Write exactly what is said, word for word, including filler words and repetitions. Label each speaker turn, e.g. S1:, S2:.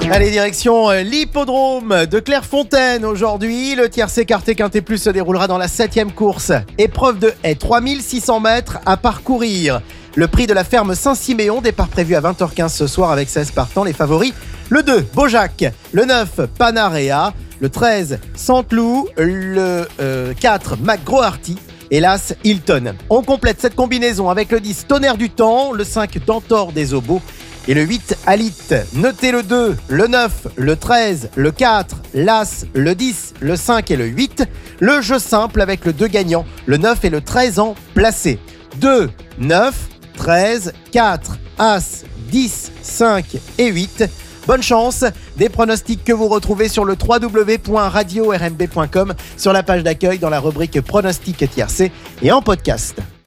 S1: Allez, direction euh, l'hippodrome de Clairefontaine aujourd'hui. Le tiercé quarté quinté plus se déroulera dans la septième course. Épreuve de haie, trois mille six cents mètres à parcourir. Le prix de la ferme Saint-Siméon, départ prévu à vingt heures quinze ce soir avec seize partants. Les favoris, le deux, Beaujac, le neuf, Panarea, le treize, Santlou, le euh, quatre, McGroarty. Hélas, Hilton. On complète cette combinaison avec le dix, Tonnerre du Temps, le cinq, Dentor des Obos et le huit, Alit. Notez le deux, le neuf, le treize, le quatre, l'As, le dix, le cinq et le huit. Le jeu simple avec le deux gagnant, le neuf et le treize en placé. deux, neuf, treize, quatre, As, dix, cinq et huit. Bonne chance, des pronostics que vous retrouvez sur le w w w point radio r m b point com, sur la page d'accueil dans la rubrique pronostics tiercé et en podcast.